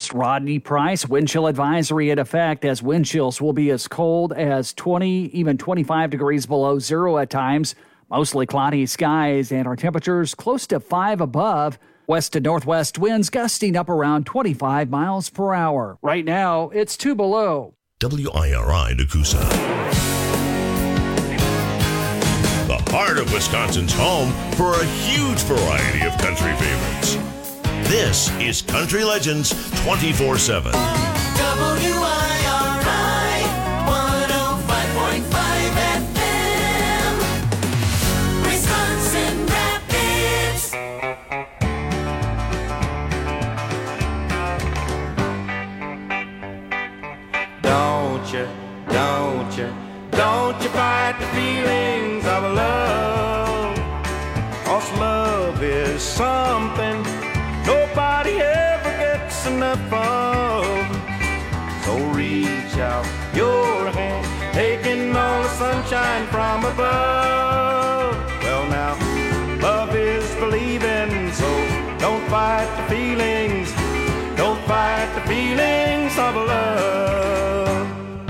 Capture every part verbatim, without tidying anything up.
This Rodney Price wind chill advisory in effect, as wind chills will be as cold as twenty, even twenty-five degrees below zero at times. Mostly cloudy skies and our temperatures close to five above. West to northwest winds gusting up around twenty-five miles per hour. Right now, it's two below. W I R I Nakusa. The heart of Wisconsin's home for a huge variety of country favorites. This is Country Legends twenty-four seven. W I R I one oh five point five F M, Wisconsin Rapids. Don't you, don't you, don't you fight the feelings of love. 'Cause love is something nobody ever gets enough of. So reach out your hand, taking all the sunshine from above. Well now, love is believing, so don't fight the feelings, don't fight the feelings of love.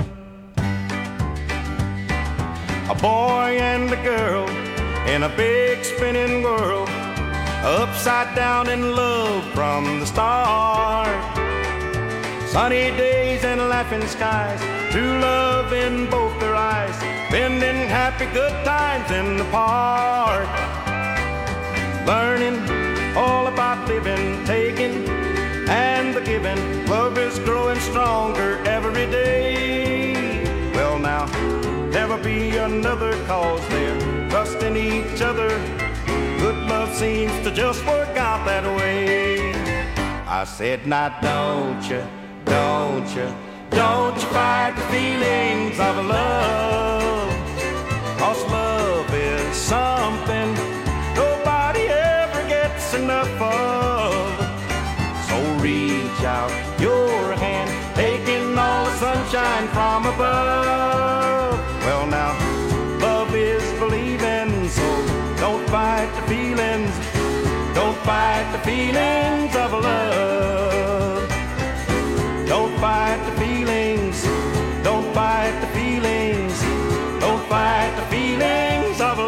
A boy and a girl in a big spinning world, upside down in love from the start. Sunny days and laughing skies, true love in both their eyes, spending happy good times in the park. Learning all about living, taking and the giving. Love is growing stronger every day. Well now, never be another, 'cause they're trusting each other. Good love seems to just work out that way. I said, now don't you, don't you, don't you fight the feelings of love. 'Cause love is something nobody ever gets enough of. So reach out your hand, taking all the sunshine from above. Well now, love is believing, so don't fight the feelings, don't fight the feelings of love. Don't fight the feelings, don't fight the feelings, don't fight the feelings of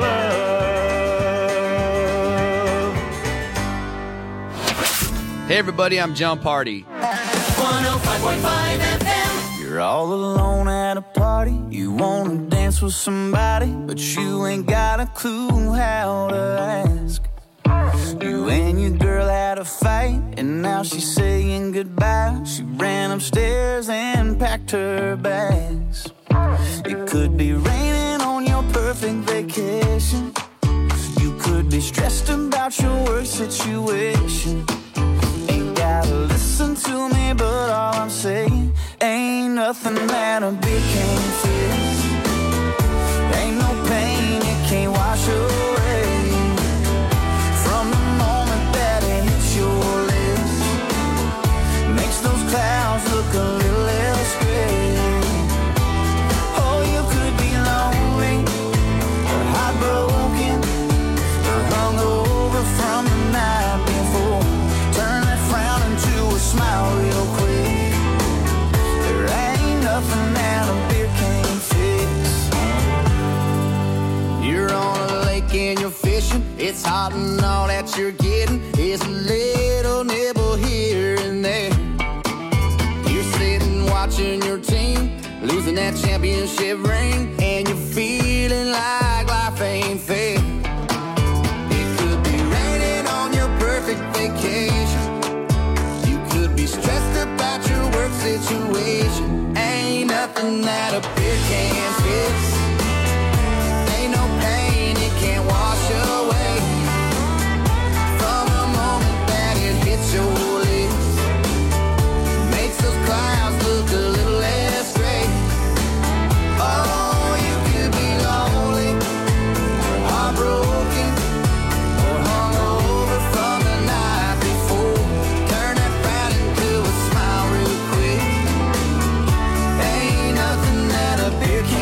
love. Hey everybody, I'm John Party. one oh five point five F M. You're all alone at a party, you wanna dance with somebody, but you ain't got a clue how to ask. You and your girl had a fight, and now she's saying goodbye. She ran upstairs and packed her bags. It could be raining on your perfect vacation. You could be stressed about your work situation. Ain't gotta listen to me, but all I'm saying, ain't nothing that a beer can't fix. Ain't no pain it can't wash away. From the moment that it hits your lips, makes those clouds look a little less gray. Oh, you could be lonely, or heartbroken, or hungover from the night before. Turn that frown into a smile real quick. There ain't nothing that a beer can't fix. You're on a lake and you're fishing. It's hot and all that you're getting is a little nibble here and there. You're sitting watching your team losing that championship ring, and you're feeling like life ain't fair. It could be raining on your perfect vacation. You could be stressed about your work situation. Ain't nothing that a beer can't fix. Ain't no pain it can't wash away. From the moment that it hits your lips, makes those clouds look a little less gray. Oh, you could be lonely, or heartbroken, or hungover from the night before. Turn that frown into a smile real quick. Ain't nothing that a beer can't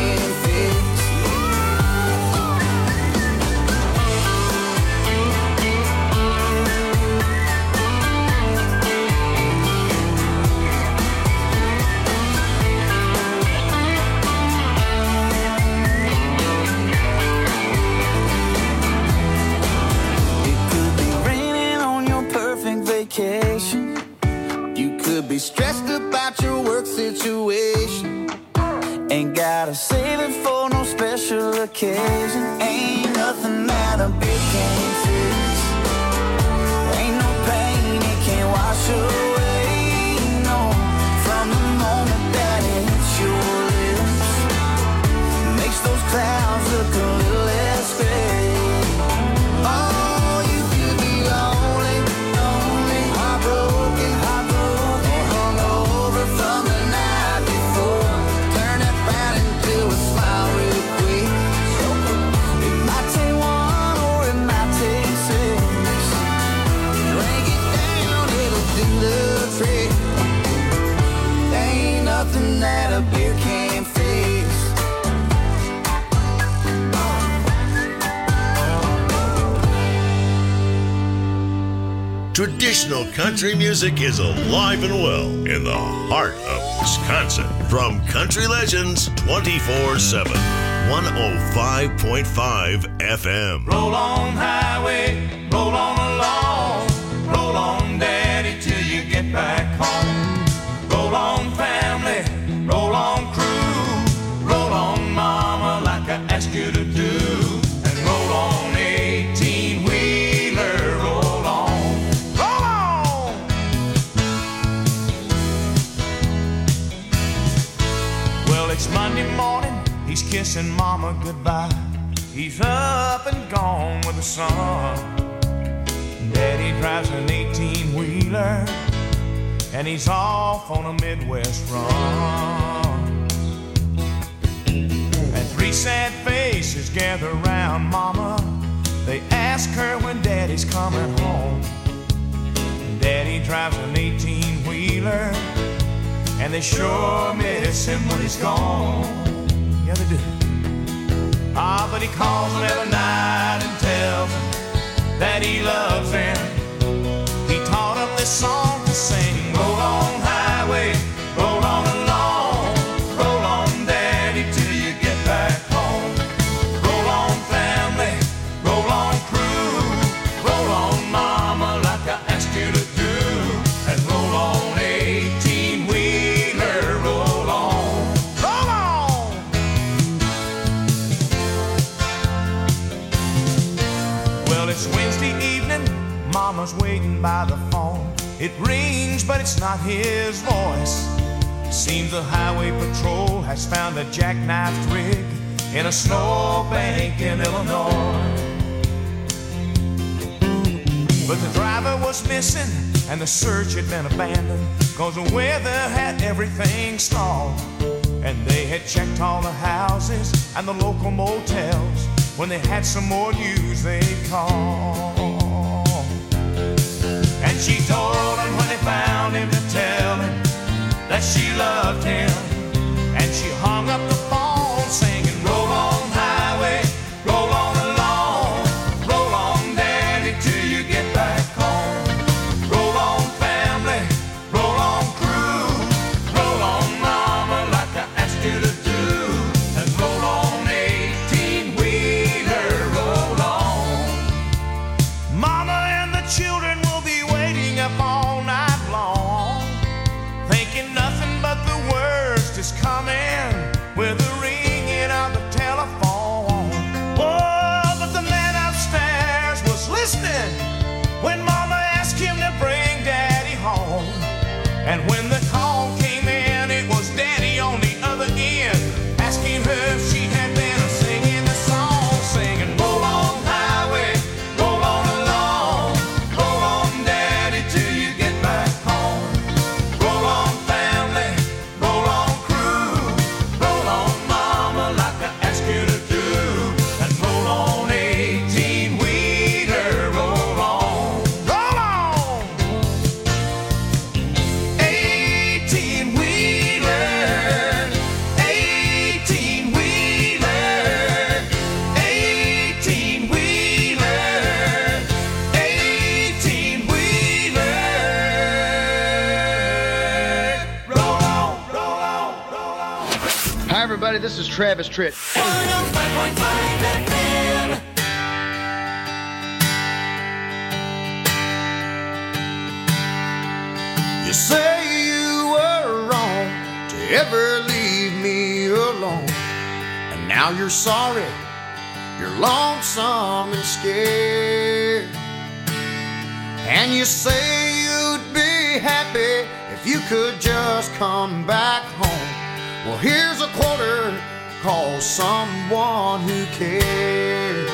to be stressed about your work situation. Ain't gotta save it for no special occasion. Ain't nothing that a beer can't fix. Ain't no pain it can't wash away. No, from the moment that it hits your lips, makes those clouds look a little less gray. Oh, you could be lonely, lonely, heartbroken, heartbroken, or hungover from the night before. Turn that frown into a smile real quick. It might take one or it might take six. Drink it down, it'll do the trick. Ain't nothing that a beer can't fix. Traditional country music is alive and well in the heart of Wisconsin. From Country Legends twenty-four seven, one oh five point five F M. Roll on highway, roll on along, roll on daddy till you get back home. Roll on family, roll on crew, roll on mama like I asked you to do. And roll on eighteen wheeler, roll on, roll on. Well, it's Monday morning, he's kissing mama goodbye. He's up and gone with the sun. Daddy drives an eighteen-wheeler, and he's off on a Midwest run. And three sad faces gather round mama. They ask her when daddy's coming home. Daddy drives an eighteen-wheeler, and they sure miss him when he's gone. Yeah, they do. Ah, but he calls them every night and tells them that he loves them. He taught them this song to sing. Roll on highway, roll on along, roll on daddy till you get back home. Roll on family, roll on crew, roll on mama like I asked you to do. And roll on eighteen-wheeler, roll on, roll on. Well, it's Wednesday evening, mama's waiting by the phone. It rings, but it's not his voice. Seems the highway patrol has found a jackknifed rig in a snowbank in Illinois. But the driver was missing and the search had been abandoned, 'cause the weather had everything stalled. And they had checked all the houses and the local motels. When they had some more news they'd call. And she told him when they found him to tell him that she loved him. And she hung up the phone singing, roll on highway, roll on along, roll on daddy till you get back home. Roll on family, roll on crew, roll on mama like I asked you to do. And roll on eighteen-wheeler, roll on. Mama and the children will be waiting up all night long, thinking nothing but the worst is coming with the ringing of the telephone. Oh, but the man upstairs was listening when mama asked him to bring daddy home. And when the call came in, it was daddy on the other end, asking her if she had been singing the song, singing, roll on highway, roll on along, roll on daddy till you get back home. Roll on family, roll on crew, roll on mama like I asked you to do. And roll on eighteen-wheeler, roll on, roll on. Eighteen-wheeler, eighteen-wheeler, eighteen-wheeler, eighteen-wheeler. Roll on, roll on, roll on. Hi, everybody. This is Travis Tritt. one oh five point five F M. You say you ever leave me alone. And now you're sorry, you're lonesome and scared. And you say you'd be happy if you could just come back home. Well, here's a quarter, call someone who cares.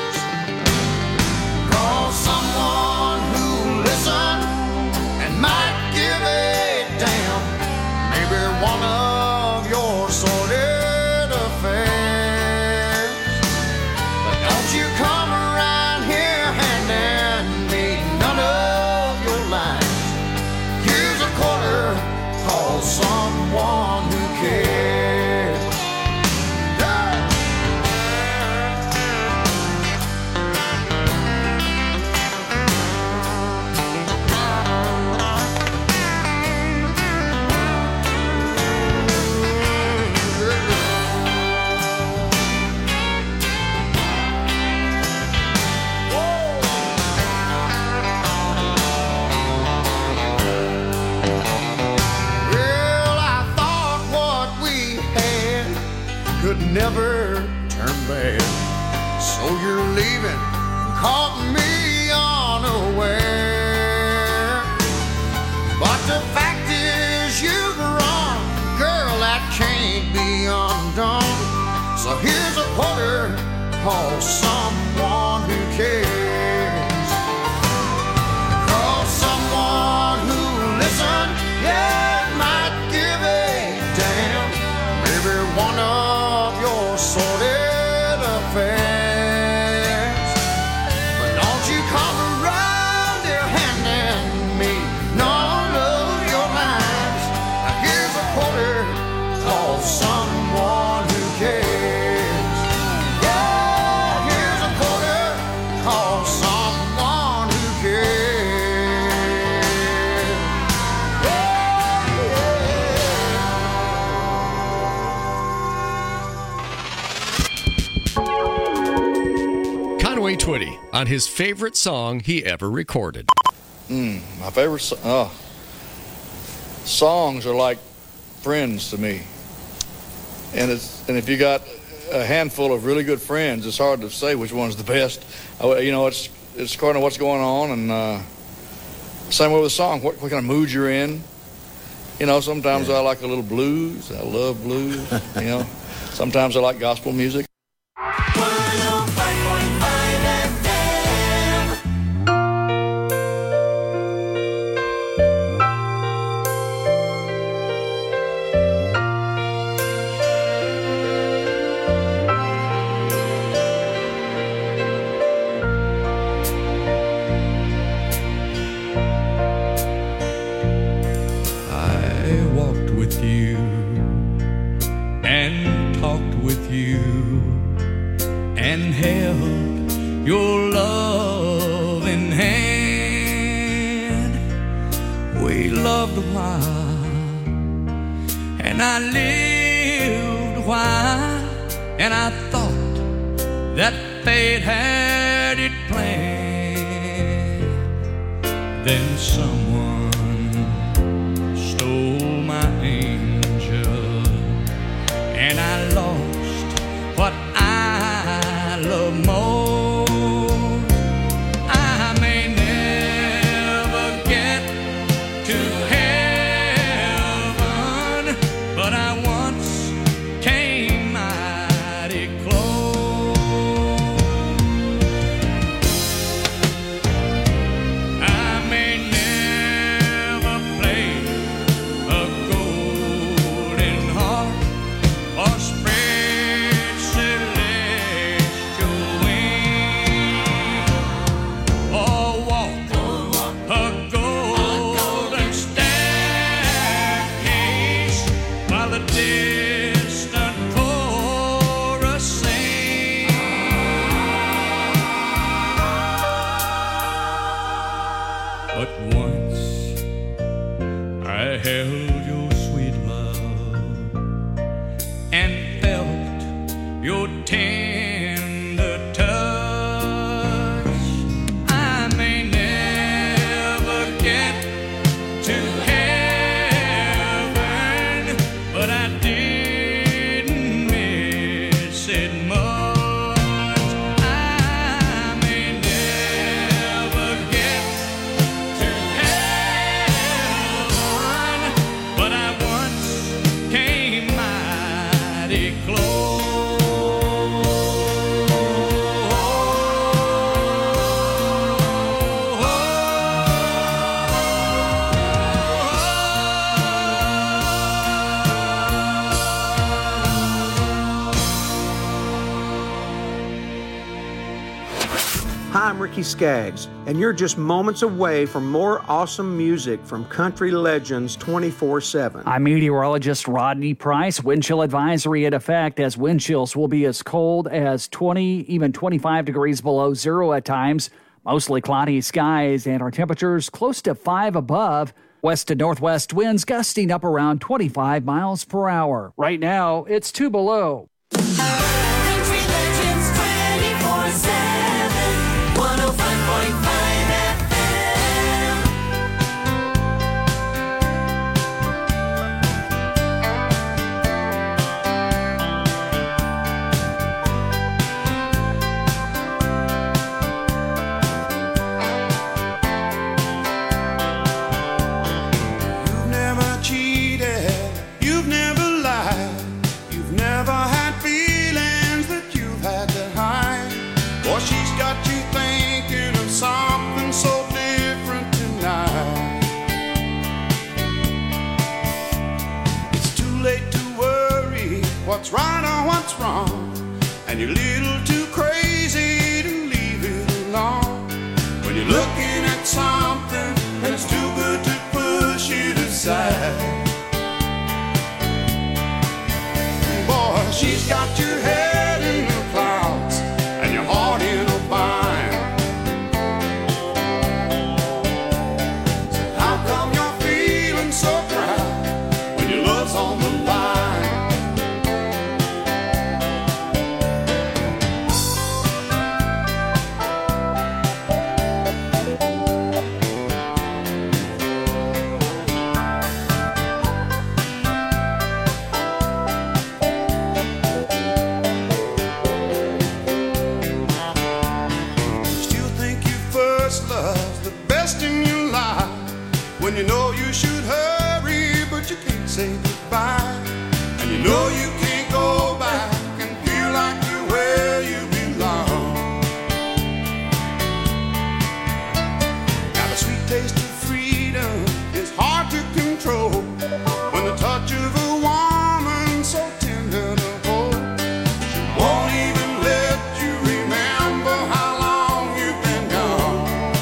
Call someone who'll listen and might give a damn. Maybe one of your sordid affairs. But don't you come around here handing me none of your lines. Here's a quarter, call someone who cares. Never turn bad. So you're leaving and caught me unaware. But the fact is you've run, girl, that can't be undone. So here's a quarter, call someone who cares. Call someone who listen, yeah, might give a damn. Maybe one of your sordid affairs. But don't you come around here handing me none of your lines. Now here's a quarter, call someone who cares. Yeah, here's a quarter, call someone who cares. Conway Twitty on his favorite song he ever recorded. Mm, my favorite so- oh. songs are like friends to me. And it's and if you got a handful of really good friends, it's hard to say which one's the best. I, you know, it's it's according to what's going on, and uh, same way with a song. What, what kind of mood you're in. You know, sometimes yeah. I like a little blues. I love blues. You know, sometimes I like gospel music. Your loving hand. We loved a while, and I lived a while, and I thought that fate had it planned. Then someone stole my angel, and I lost what I love most. But I did. Hi, I'm Ricky Skaggs, and you're just moments away from more awesome music from Country Legends twenty-four seven. I'm meteorologist Rodney Price. Wind chill advisory in effect as wind chills will be as cold as twenty, even twenty-five degrees below zero at times. Mostly cloudy skies, and our temperatures close to five above. West to northwest winds gusting up around twenty-five miles per hour. Right now, it's two below. Country Legends twenty-four seven, one oh five point five F M. You've never cheated, you've never lied, you've never had feelings that you've had to hide. Boy, she's got you thinking of something so different tonight. It's too late to worry what's right or what's wrong, and you're a little too crazy to leave it alone. When you're looking at something and it's too good to push it aside. Boy, she's got your head in the clouds and your heart in a bind. So how come you're feeling so proud when your love's on the line? Still think you first love's the best in your life, when you know you should hurry but you can't say goodbye, and you know you can't go back and feel like you're where you belong. Now the sweet taste of freedom is hard to control when the touch of a woman so tender to hold. She won't even let you remember how long you've been gone.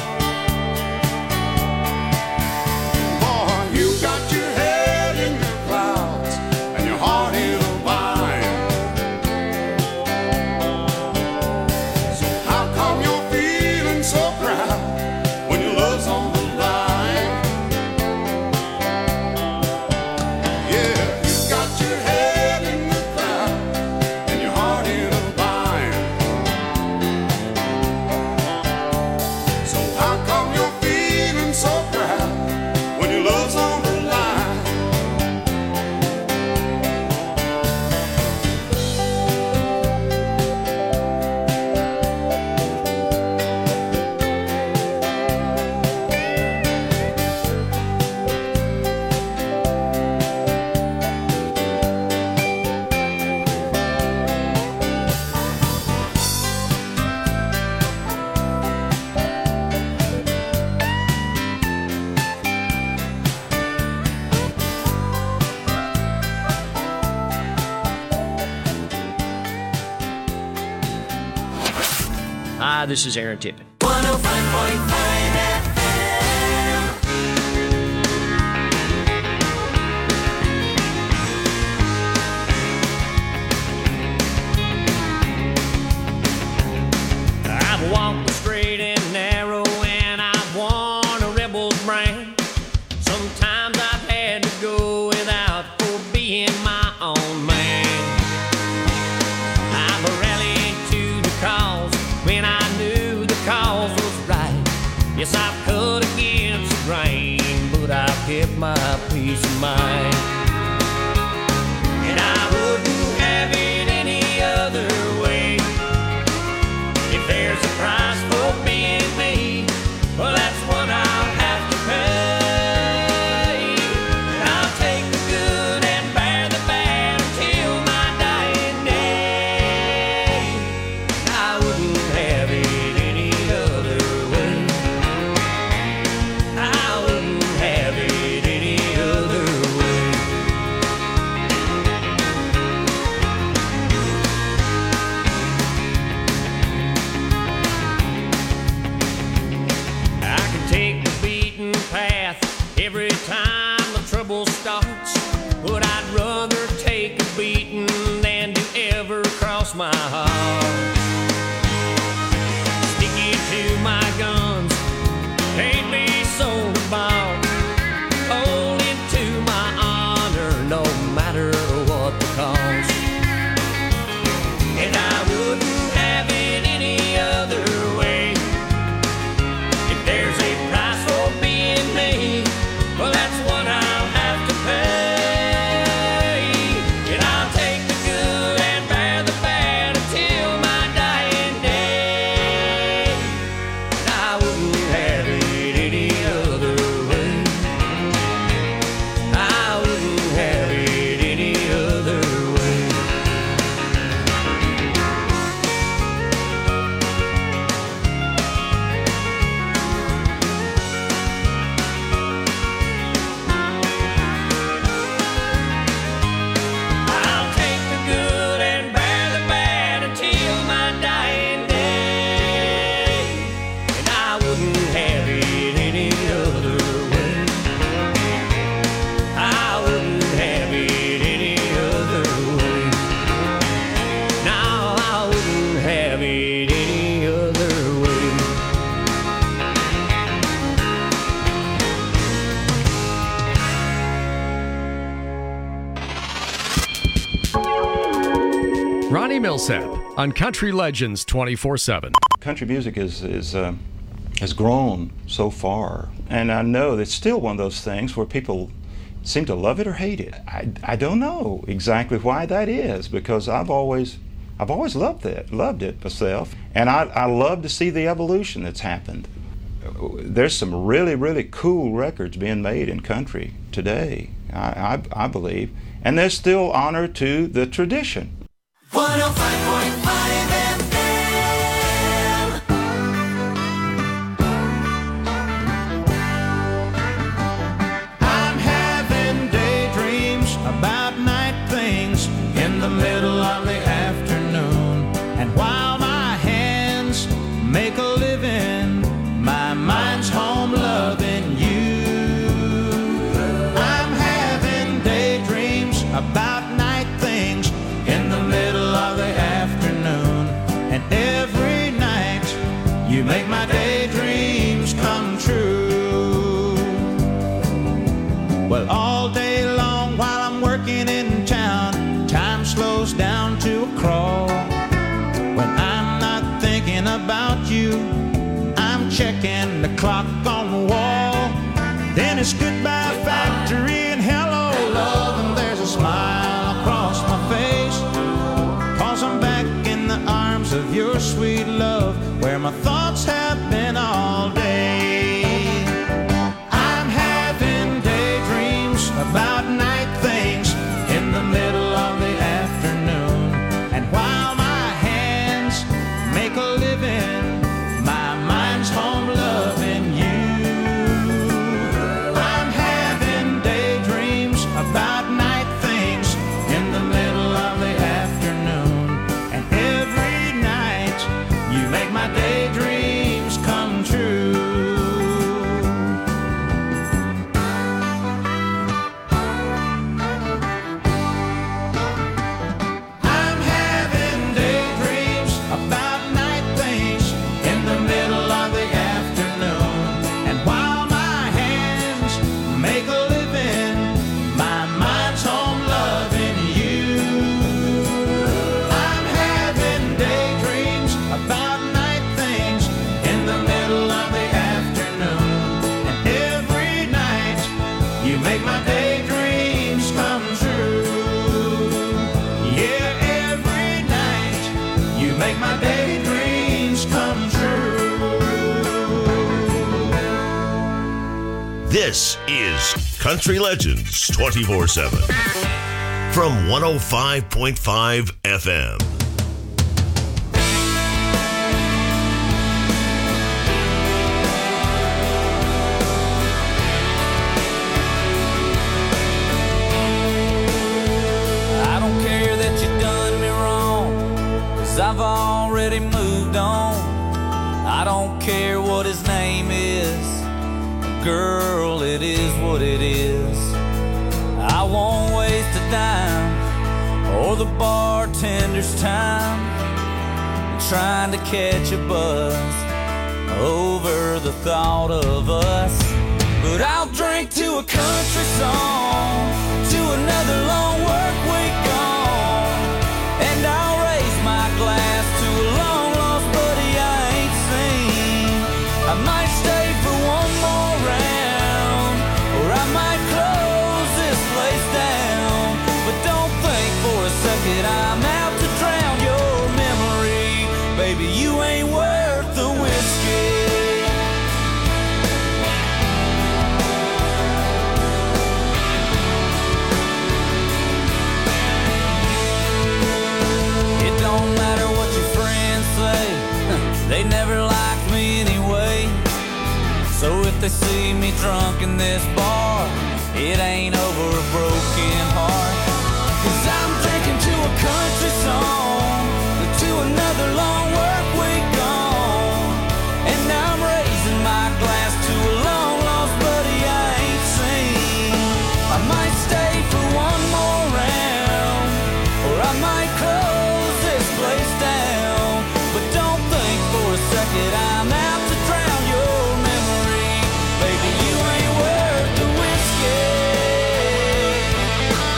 Boy, you got your head in the clouds and your heart in a bind. So how come you're feeling so proud when your love's on the line? Yeah, you got your head in the clouds and your heart in a bind. So how come you're feeling so proud when your love's on the line? Hi, this is Aaron Tippin. one oh five point five F I've walked the straight and narrow, and I've worn a rebel's brand. Sometimes I've had to go without for being my own man. I've rallied to the cause when I knew the cause was right. Yes, I've cut against the grain, but I've kept my peace of mind. And I wouldn't have it any other way. If there's a price for being me, well, that's what I'll have to pay. And I'll take the good and bear the bad until my dying day. I wouldn't have it any other way. I wouldn't have it any other way. Ronnie Millsap on Country Legends twenty-four seven. Country music is, is uh, has grown so far, and I know it's still one of those things where people seem to love it or hate it. I, I don't know exactly why that is, because I've always I've always loved it, loved it myself, and I, I love to see the evolution that's happened. There's some really, really cool records being made in country today, I, I, I believe, and there's still honor to the tradition. one oh five point five F M. I'm having daydreams about night things in the middle of the afternoon. And while my hands make a living, my mind's home loving you. I'm having daydreams about night things in the middle of the afternoon. And every night you make my daydreams come true. Well, all day long while I'm working in town, time slows down to a crawl. When I'm not thinking about you, I'm checking the clock on the wall. Then it's goodbye factory and hello love, and there's a smile across my face, 'cause I'm back in the arms of your sweet love, where my thoughts have been all day. I'm having daydreams about night things in the middle of the afternoon. And while my hands make a living, my mind's home loving you. I'm having daydreams about night things in the middle of the afternoon. And every night you make my daydreams come true. I'm having daydreams about night things in the middle of the afternoon. And while my hands make a living, my mind's home loving you. I'm having daydreams about night things in the middle of the afternoon. And every night you make my daydreams come true. Yeah, every night you make my daydreams come true. This is Country Legends twenty-four seven from one oh five point five F M. I don't care that you done me wrong, 'cause I've already moved on. I don't care what his name is, girl, it is what it is. I won't waste a dime or the bartender's time trying to catch a buzz over the thought of us. But I'll drink to a country song, to another long work week gone, and I'll raise my glass to a long lost buddy I ain't seen. I might stay for one more round, or I might close this place down. But don't think for a second I'm out to drown your memory. Baby, you ain't worth the whiskey. It don't matter what your friends say, they never liked me anyway. So if they see me drunk in this bar, it ain't over a broken heart. 'Cause I'm drinking to a country song, to another long work week gone, and I'm raising my glass to a long lost buddy I ain't seen. I might stay for one more round, or I might close this place down. But don't think for a second I'm out to drown your memory. Baby, you ain't worth the whiskey.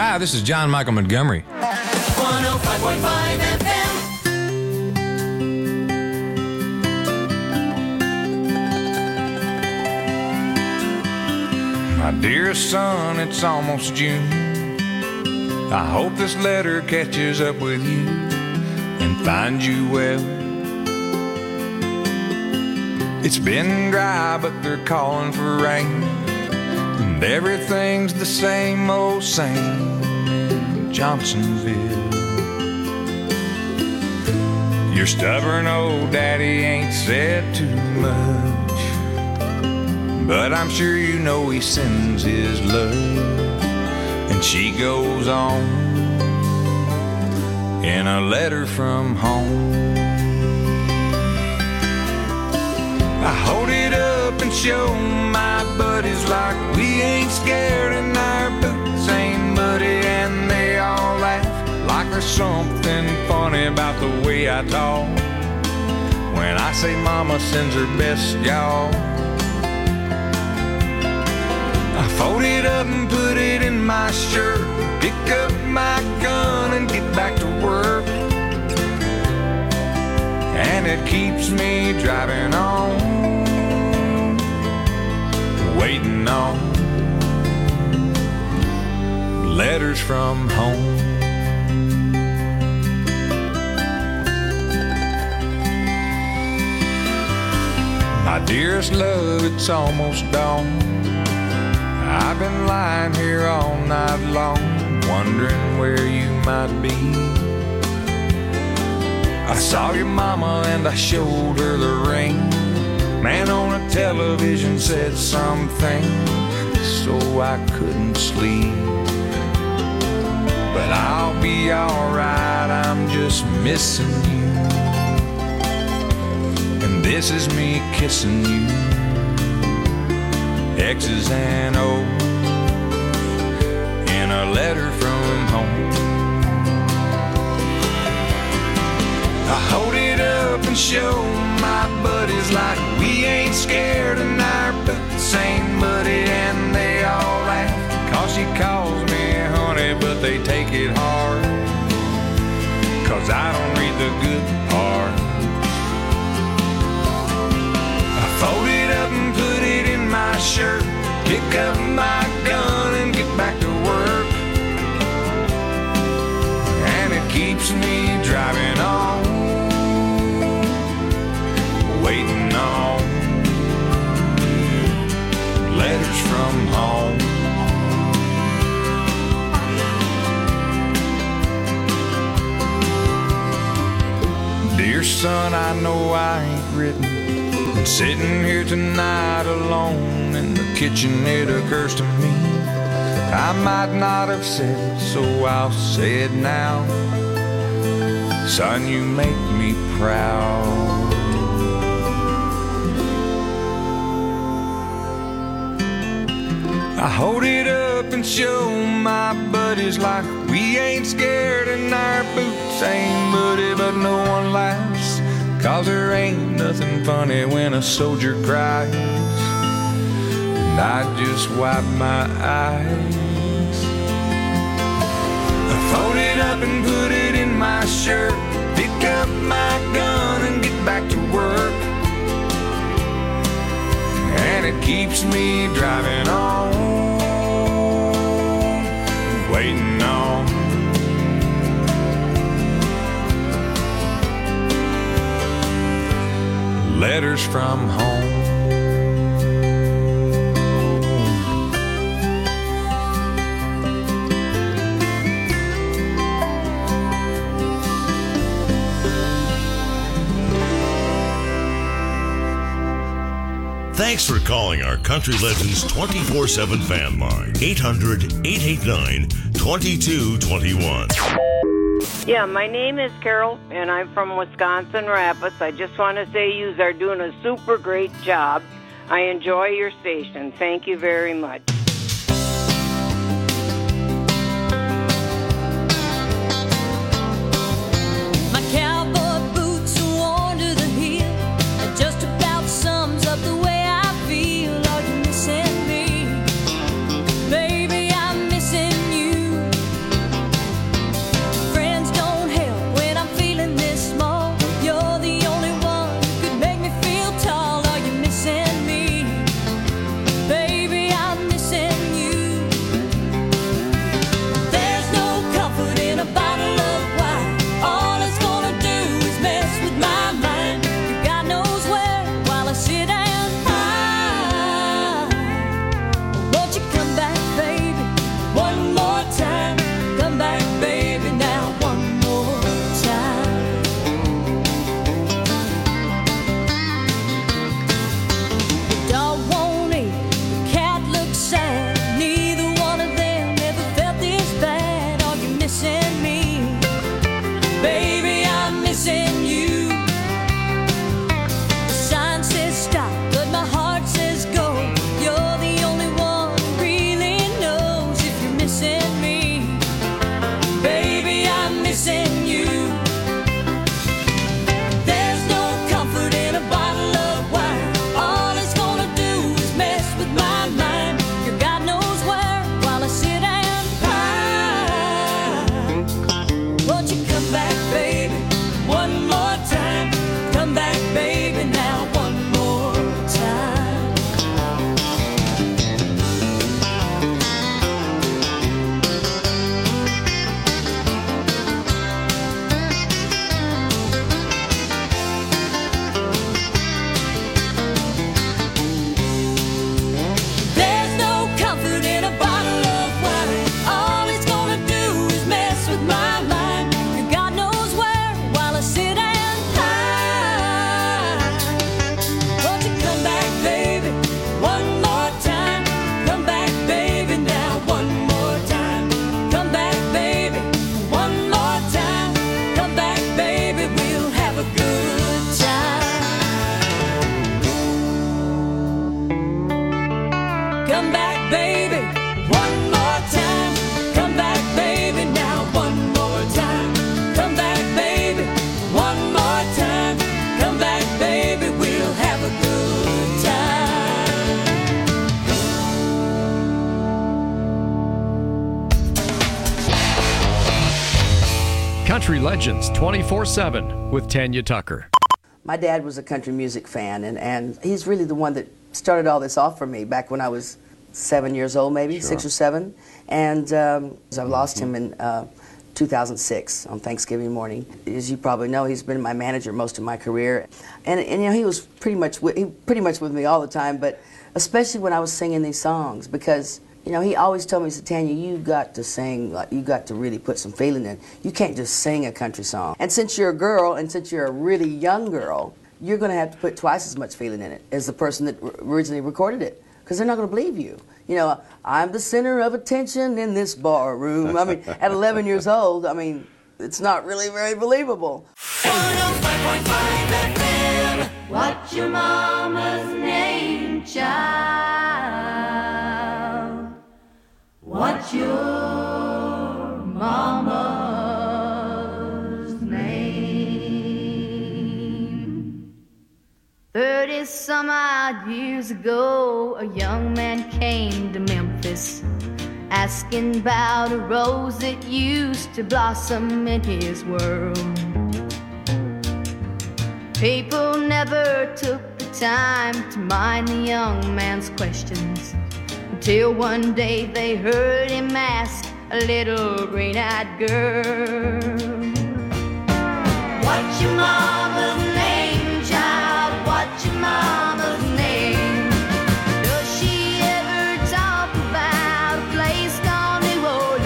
Hi, this is John Michael Montgomery. one oh five point five F M. My dearest son, it's almost June. I hope this letter catches up with you and finds you well. It's been dry, but they're calling for rain, and everything's the same old same in Johnsonville. Your stubborn old daddy ain't said too much, but I'm sure you know he sends his love. And she goes on in a letter from home. I hold it up and show my buddies like we ain't scared and our boots ain't muddy, and they all laugh like there's something funny about the way I talk when I say mama sends her best, y'all. I fold it up and put it in my shirt, pick up my gun and get back to work, and it keeps me driving on, waiting on letters from home. My dearest love, it's almost dawn. I've been lying here all night long, wondering where you might be. I saw your mama and I showed her the ring. Man on a television said something, so I couldn't sleep. But I'll be alright, I'm just missing you. And this is me kissing you. X's and O's in a letter from home. I hold it up and show my buddies like we ain't scared and our boots ain't muddy, and they all laugh cause she calls me honey, but they take it hard cause I don't read the good part. I fold it up and put it in my shirt, pick up my gun and get back to work, and it keeps me driving on, waiting on letters from home. Dear son, I know I ain't written, and sitting here tonight alone in the kitchen, it occurs to me I might not have said it, so I'll say it now. Son, you make me proud. I hold it up and show my buddies like we ain't scared and our boots ain't muddy, but no one laughs cause there ain't nothing funny when a soldier cries. And I just wipe my eyes. I fold it up and put it in my shirt, pick up my gun and get back to work, and it keeps me driving on, waiting on letters from home. Thanks for calling our Country Legends twenty-four seven fan line. eight hundred, eight eight nine, two two two one. Yeah, my name is Carol, and I'm from Wisconsin Rapids. I just want to say you are doing a super great job. I enjoy your station. Thank you very much. My cowboy boots are worn to the heel. That just about sums up the way I feel. Are you missing me? Baby, I'm missing you. Country Legends twenty-four seven with Tanya Tucker. My dad was a country music fan, and, and he's really the one that started all this off for me back when I was seven years old, maybe, Sure. six or seven. And um, I lost him in uh, two thousand six on Thanksgiving morning. As you probably know, he's been my manager most of my career. And, and you know, he was pretty much, with, he pretty much with me all the time, but especially when I was singing these songs, because you know, he always told me, he said, Tanya, you got to sing, like, you got to really put some feeling in. You can't just sing a country song. And since you're a girl, and since you're a really young girl, you're going to have to put twice as much feeling in it as the person that originally recorded it, because they're not going to believe you. You know, I'm the center of attention in this bar room. I mean, at eleven years old, I mean, it's not really very believable. one oh five point five F M. What's your mama's name, child? What's your mama's name? Thirty some odd years ago, a young man came to Memphis, asking about a rose that used to blossom in his world. People never took the time to mind the young man's questions, until one day they heard him ask a little green-eyed girl, what's your mama's name, child? What's your mama's name? Does she ever talk about a place called New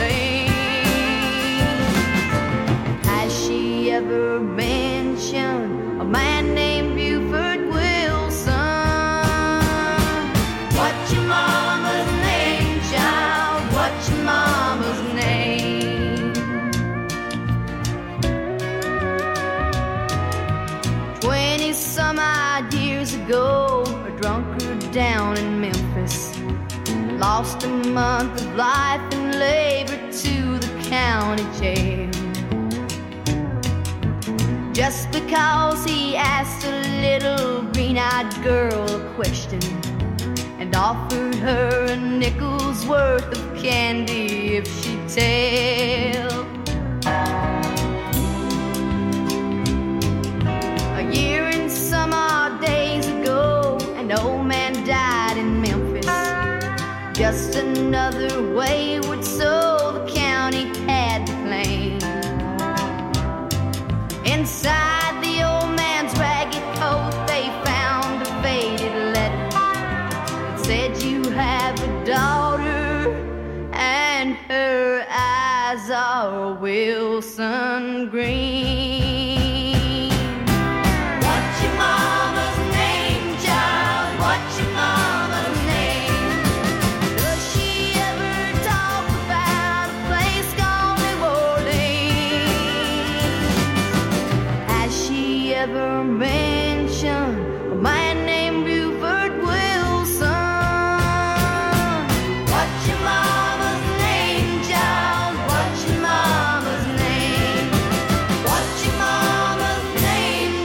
Orleans? Has she ever mentioned a man named Buford Wilson? What's your mama's name, child? What's your mama's name? Twenty some odd years ago, a drunkard down in Memphis lost a month of life and labor to the county jail, just because he asked a little green-eyed girl a question and offered her a nickel's worth of candy if she'd tell. A year and some odd days ago, an old man died in Memphis, just another wayward soul the county had to claim. Inside the old man's ragged coat they found a faded letter. It said, you have a daughter and her eyes are Wilson green. What's your mama's name, child? What's your mama's name? Does she ever talk about a place called New Orleans? Has she ever mentioned a man named Buford Wilson? What's your mama's name, child? What's your mama's name? What's your mama's name,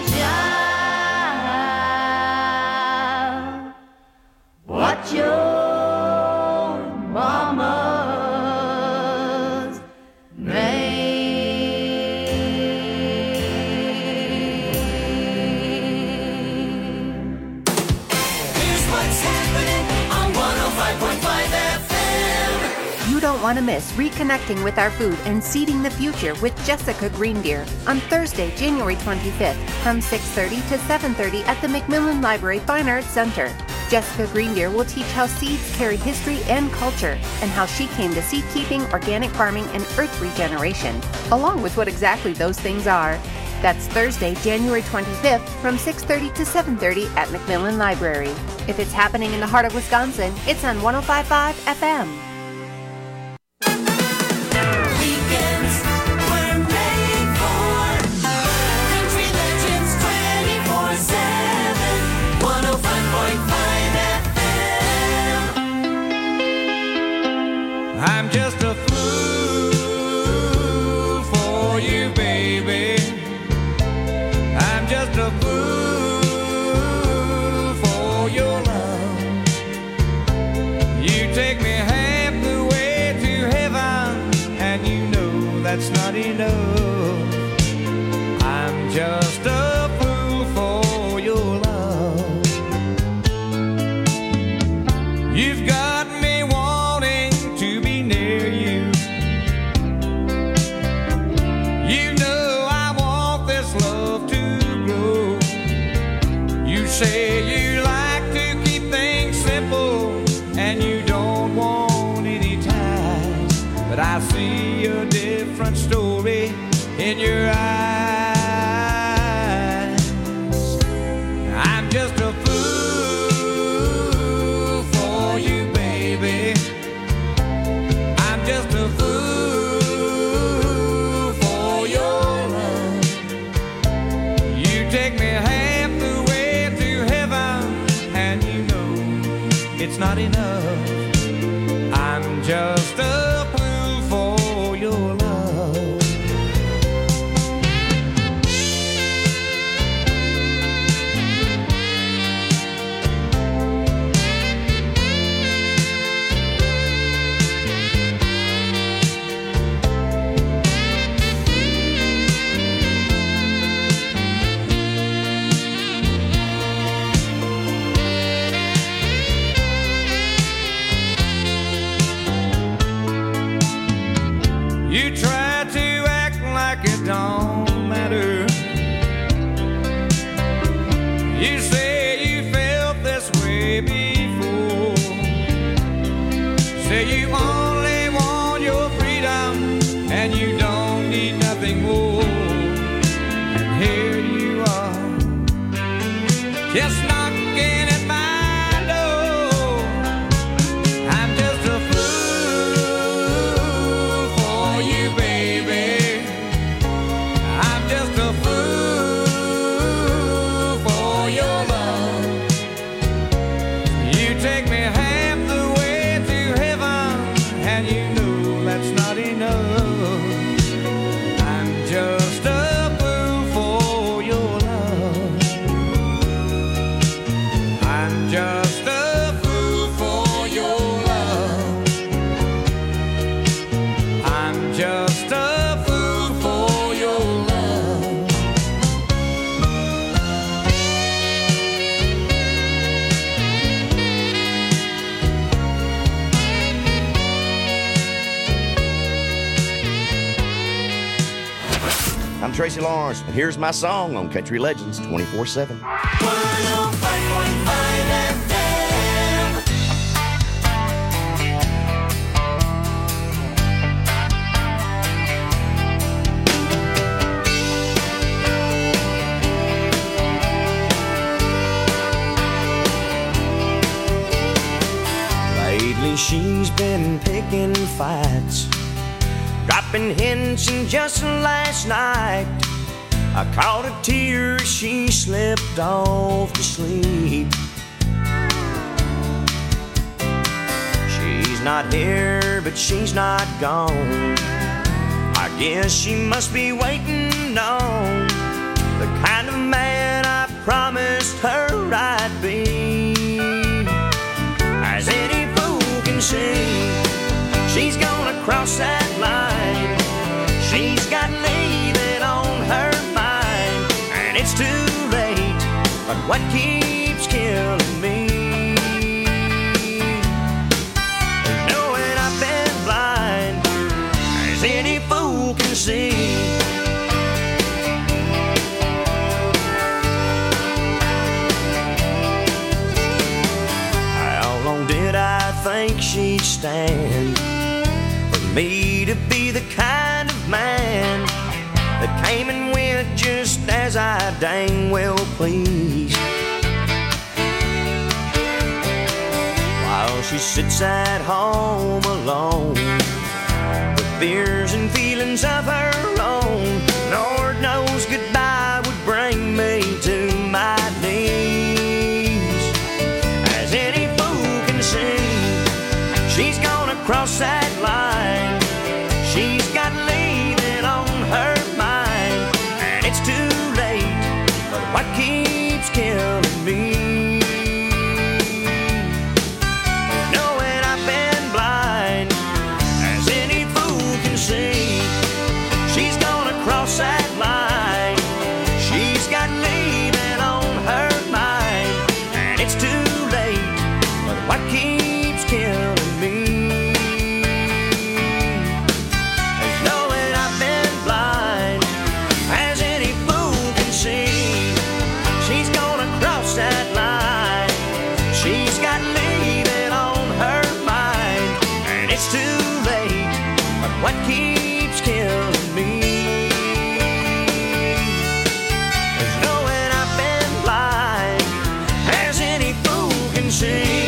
child? What's your mama's name? Here's what's happening on one oh five point five F M. You don't want to miss Reconnecting with Our Food and Seeding the Future with Jessica Greendeer on Thursday, January twenty-fifth from six thirty to seven thirty at the Macmillan Library Fine Arts Center. Jessica Greendeer will teach how seeds carry history and culture and how she came to seed keeping, organic farming, and earth regeneration, along with what exactly those things are. That's Thursday, January twenty-fifth from six thirty to seven thirty at Macmillan Library. If it's happening in the heart of Wisconsin, it's on one oh five point five F M. Weekends were made for Country Legends twenty-four seven, one oh five point five F M. I'm just a fool for you, baby. I'm just a fool for your love. You take me half the way to heaven, and you know that's not enough. just a fool for your love. You've got me wanting to be near you. You know I want this love to grow. You say you like to keep things simple and you don't want any ties, but I see a different story in your eyes. I'm just a fool for you, baby. I'm just a fool for your love. You take me half the way to heaven, and you know it's not enough. I'm just a fool for your love. You try to act like it don't matter. You say you felt this way before. Say you only want your freedom and you don't need nothing more. And here you are, just knocking at my door. I'm just a fool for you, baby. I'm just a fool for your love. You take me half the way to heaven, and you know that's not enough. I'm just a fool for your love. I'm just a fool for your love. I'm just a fool for your love. I'm Tracy Lawrence, and here's my song on Country Legends twenty-four seven. Lately she's been picking fights, dropping hints, and just last night I caught a tear as she slipped off to sleep. She's not here, but she's not gone. I guess she must be waiting on the kind of man I promised her I'd be. As any fool can see, she's gonna cross that line. She's got leaving on her mind, and it's too late. But what keeps killing me is knowing I've been blind, as any fool can see. How long did I think she'd stand for me to be the kind of man that came and went just as I dang well pleased? While she sits at home alone with fears and feelings of her own, Lord knows goodbye would bring me to my knees. As any fool can see, she's gonna cross that line. She's got leaving on her mind, and it's too late. But what keeps killing me, knowing I've been blind, as any fool can see. She's gonna cross that line. She She's got leaving on her mind, and it's too late. But what keeps killing me is knowing I've been blind, as any fool can see. She's gonna cross that line. She's got leaving on her mind, and it's too late. But what keeps killing me is knowing I've been blind, as any fool can see.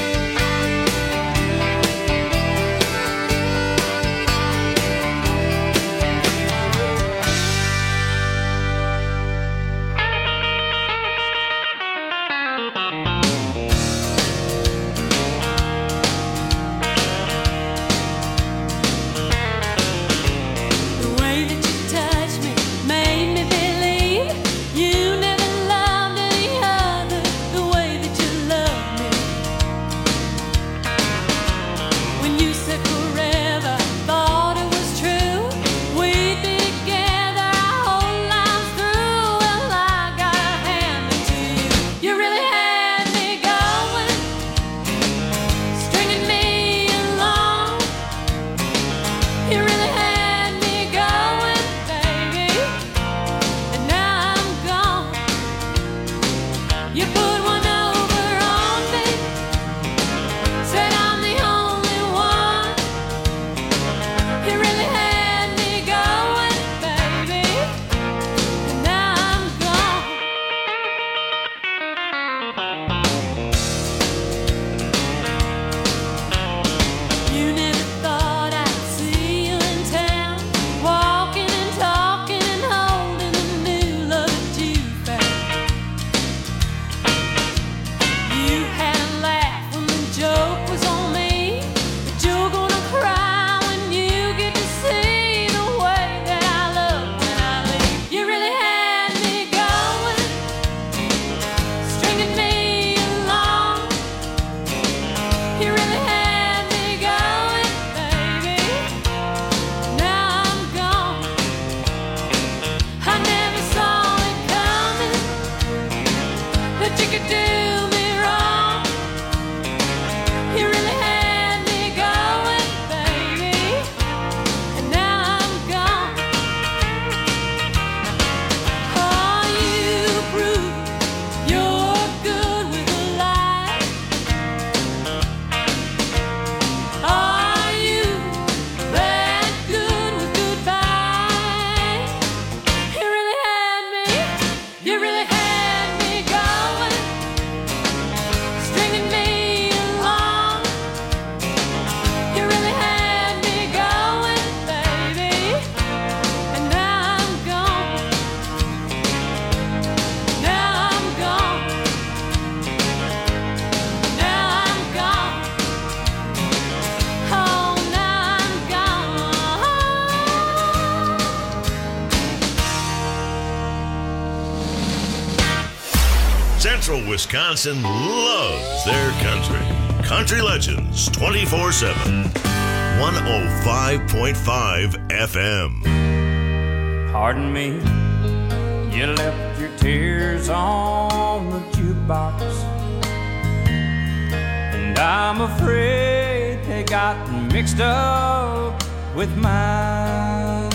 The way that you touched me made me believe you never loved any other the way that you loved me. When you said forever, thought it was true. We'd be together our whole lives through. Well, I gotta hand it to you. You really had me going, stringing me along. You really had me going, baby, and now I'm gone. You put one over on me, said I'm the only one. You really had me going, baby, and now I'm gone. You never thought I'd see you in town, walking and talking and holding the new love that you found. You had a laugh when the joke was on me, but you're gonna cry when you get to see the way that I look when I leave. You really had me going, stringing me along. You really had me going, baby. Now I'm gone. I never saw it coming, that you could do me wrong. You really had me going, baby, and now I'm gone. Oh, you proved you're good with a lie. Are you that good with goodbye? You really had me, you really had me going, stringing me along. You really had me going, baby, and now I'm gone. Now I'm gone. Now I'm gone. Oh, now I'm gone. Central Wisconsin loves their country. Country Legends twenty-four seven. one oh five point five F M. Pardon me, you left your tears on the jukebox, and I'm afraid they got mixed up with mine.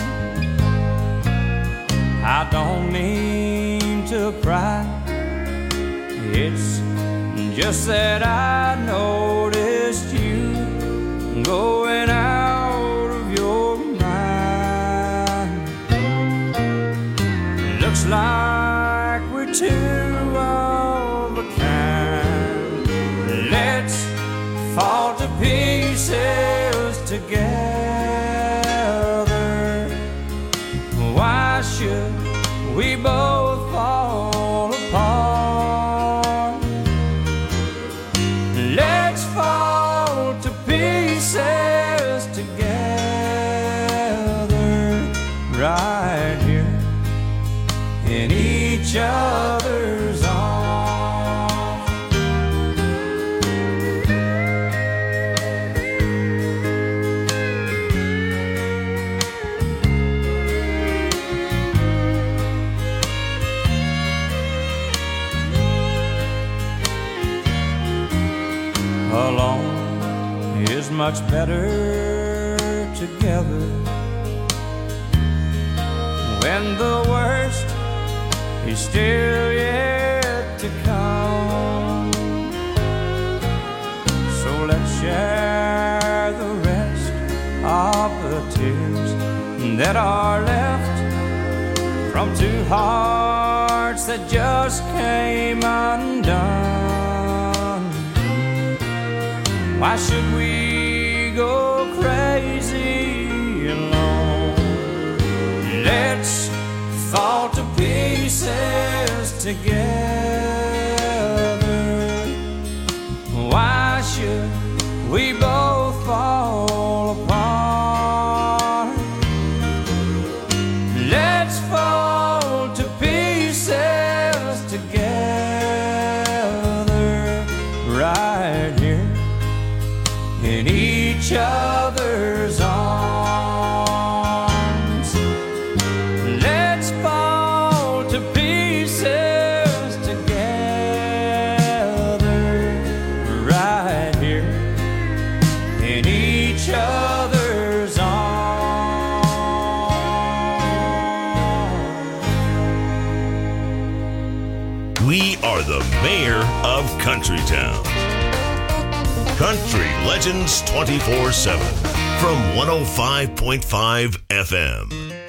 I don't mean to cry, it's just that I noticed you going out of your mind. Looks like we're two of a kind. Let's fall to pieces together. Why should we both fall apart? Let's fall to pieces together, right here in each other's arms. is much better together. When the worst is still yet to come, so let's share the rest of the tears that are left from two hearts that just came undone. Why should we go crazy alone? Let's fall to pieces together. Why should we both fall apart? Let's fall to pieces together right here in each other's arms. Let's fall to pieces together right here in each other's arms. We are the mayor of Countrytown. Country Legends twenty-four seven from one oh five point five F M.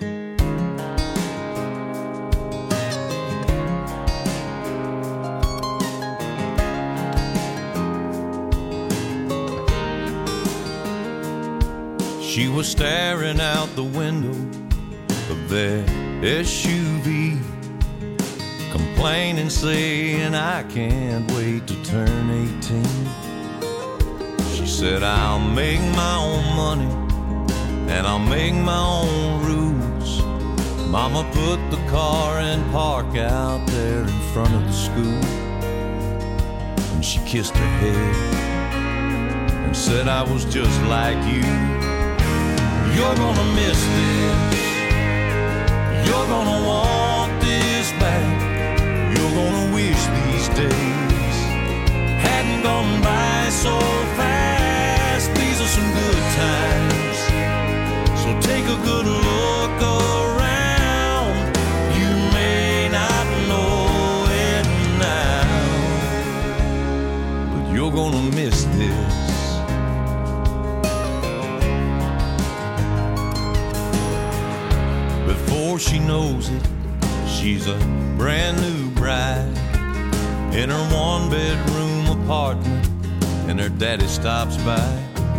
She was staring out the window of their S U V, complaining, saying, I can't wait to turn eighteen. She said, I'll make my own money and I'll make my own rules. Mama put the car in park out there in front of the school, and she kissed her head and said, I was just like you. You're gonna miss this. You're gonna want this back. You're gonna wish these days hadn't gone by so fast. These are some good times, so take a good look around. You may not know it now, but you're gonna miss this. Before she knows it, she's a brand new bride in her one-bedroom apartment, and her daddy stops by.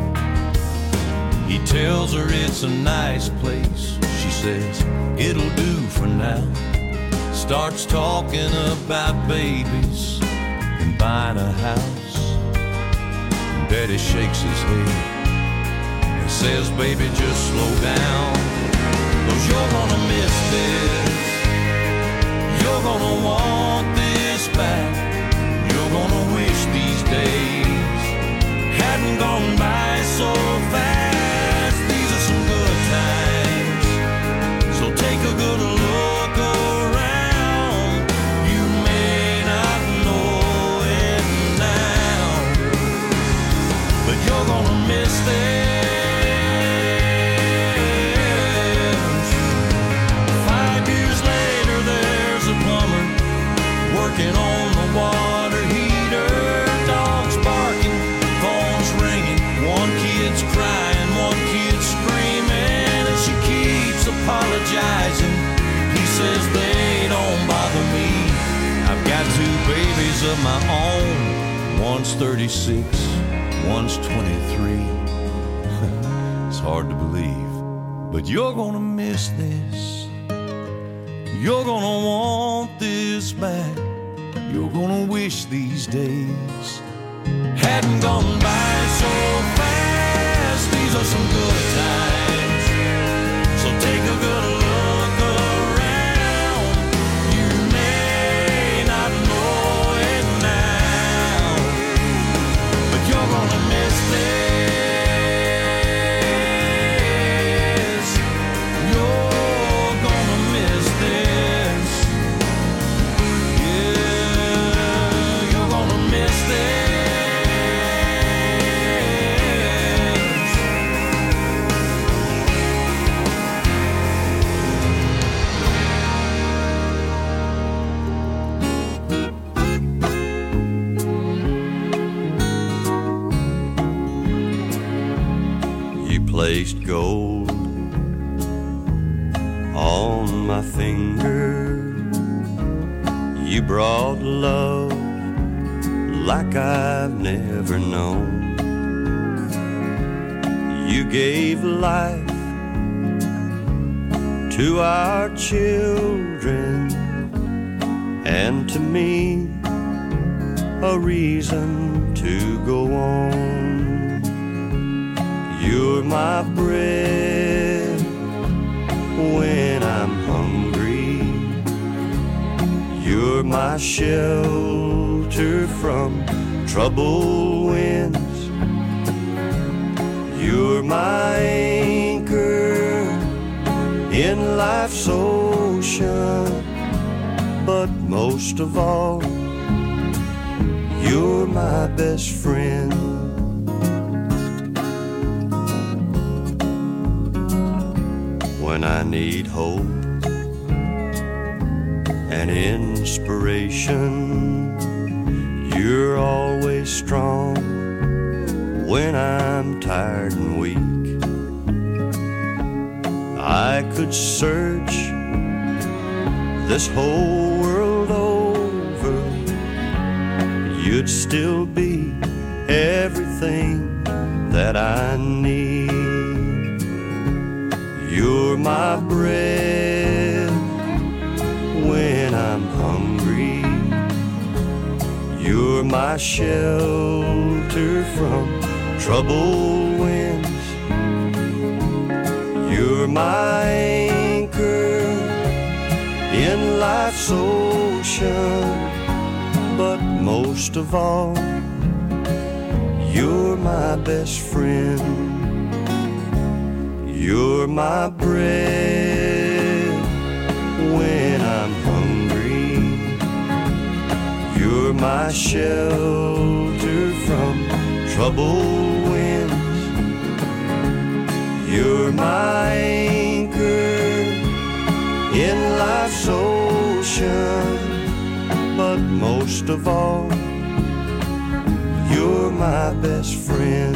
He tells her it's a nice place. She says, it'll do for now. Starts talking about babies and buying a house. And daddy shakes his head and says, baby, just slow down, 'cause you're gonna miss this. You're gonna want this back. You're gonna wish these days hadn't gone by so fast. These are some good times, so take a good look around. You may not know it now, but you're gonna miss this. Working on the water heater, dogs barking, phones ringing, one kid's crying, one kid's screaming, and she keeps apologizing. He says they don't bother me. I've got two babies of my own. One's thirty-six, one's twenty-three. It's hard to believe, but you're gonna miss this. You're gonna want this back. You're gonna wish these days hadn't gone by so fast. These are some good times, so take a good look around. You may not know it now, but you're gonna miss this. You're gonna miss this. Yeah, you're gonna miss this. placed gold on my finger. You brought love like I've never known. You gave life to our children, and to me a reason to go on. You're my bread when I'm hungry. You're my shelter from troubled winds. You're my anchor in life's ocean. But most of all, you're my best friend. When I need hope and inspiration, you're always strong when I'm tired and weak. I could search this whole world over, you'd still be everything that I need. You're my bread when I'm hungry. You're my shelter from troubled winds. You're my anchor in life's ocean. But most of all, you're my best friend. You're my bread when I'm hungry. You're my shelter from troubled winds. You're my anchor in life's ocean. But most of all, you're my best friend.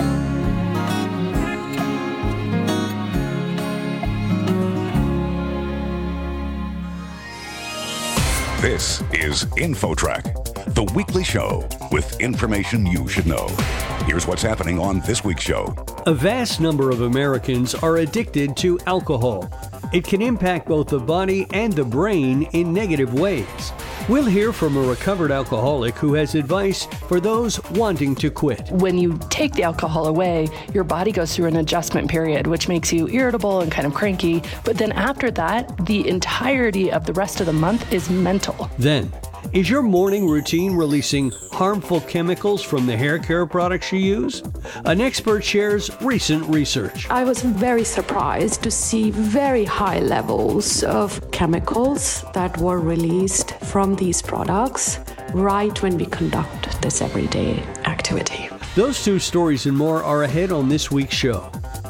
This is InfoTrack, the weekly show with information you should know. Here's what's happening on this week's show. A vast number of Americans are addicted to alcohol. It can impact both the body and the brain in negative ways. We'll hear from a recovered alcoholic who has advice for those wanting to quit. When you take the alcohol away, your body goes through an adjustment period, which makes you irritable and kind of cranky. But then after that, the entirety of the rest of the month is mental. Then, is your morning routine releasing harmful chemicals from the hair care products you use? An expert shares recent research. I was very surprised to see very high levels of chemicals that were released from these products right when we conduct this everyday activity. Those two stories and more are ahead on this week's show.